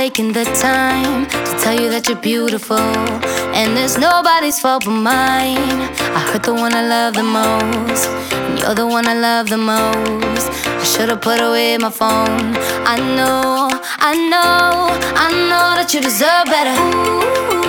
taking the time to tell you that you're beautiful, and it's nobody's fault but mine. I hurt the one I love the most, and you're the one I love the most. I should've put away my phone. I know that you deserve better. Ooh.